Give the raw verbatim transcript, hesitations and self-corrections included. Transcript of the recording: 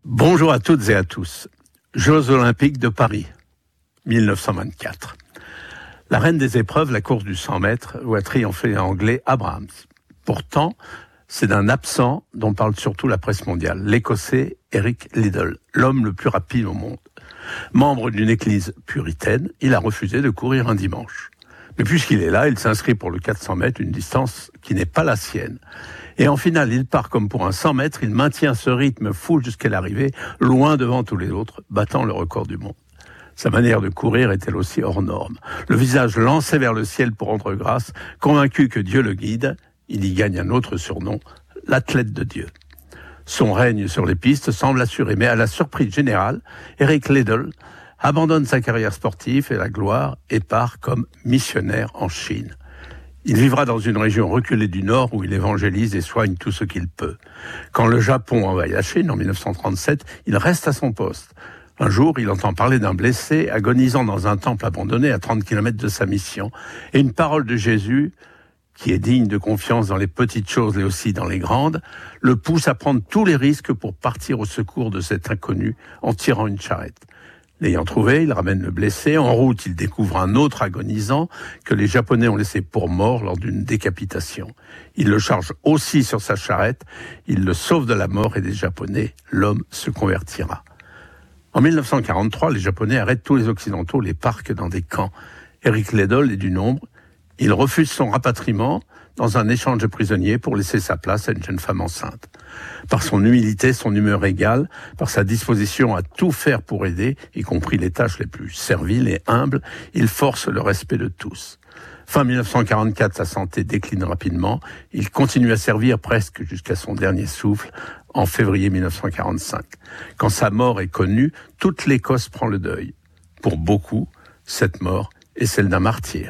Bonjour à toutes et à tous. Jeux Olympiques de Paris, mille neuf cent vingt-quatre. La reine des épreuves, la course du cent mètres, où a triomphé l'anglais Abrahams. Pourtant, c'est d'un absent dont parle surtout la presse mondiale, l'écossais Eric Liddell, l'homme le plus rapide au monde. Membre d'une église puritaine, il a refusé de courir un dimanche. Mais puisqu'il est là, il s'inscrit pour le quatre cents mètres, une distance qui n'est pas la sienne. Et en finale, il part comme pour un cent mètres, il maintient ce rythme fou jusqu'à l'arrivée, loin devant tous les autres, battant le record du monde. Sa manière de courir est elle aussi hors norme. Le visage lancé vers le ciel pour rendre grâce, convaincu que Dieu le guide, il y gagne un autre surnom, l'athlète de Dieu. Son règne sur les pistes semble assuré, mais à la surprise générale, Eric Liddell abandonne sa carrière sportive et la gloire et part comme missionnaire en Chine. Il vivra dans une région reculée du Nord où il évangélise et soigne tout ce qu'il peut. Quand le Japon envahit la Chine en mille neuf cent trente-sept, il reste à son poste. Un jour, il entend parler d'un blessé agonisant dans un temple abandonné à trente kilomètres de sa mission. Et une parole de Jésus, qui est digne de confiance dans les petites choses et aussi dans les grandes, le pousse à prendre tous les risques pour partir au secours de cet inconnu en tirant une charrette. L'ayant trouvé, il ramène le blessé. En route, il découvre un autre agonisant que les Japonais ont laissé pour mort lors d'une décapitation. Il le charge aussi sur sa charrette. Il le sauve de la mort et des Japonais. L'homme se convertira. En mille neuf cent quarante-trois, les Japonais arrêtent tous les Occidentaux, les parquent dans des camps. Eric Liddell est du nombre. Il refuse son rapatriement dans un échange de prisonniers pour laisser sa place à une jeune femme enceinte. Par son humilité, son humeur égale, par sa disposition à tout faire pour aider, y compris les tâches les plus serviles et humbles, il force le respect de tous. Fin mille neuf cent quarante-quatre, sa santé décline rapidement. Il continue à servir presque jusqu'à son dernier souffle en février mille neuf cent quarante-cinq. Quand sa mort est connue, toute l'Écosse prend le deuil. Pour beaucoup, cette mort est celle d'un martyr.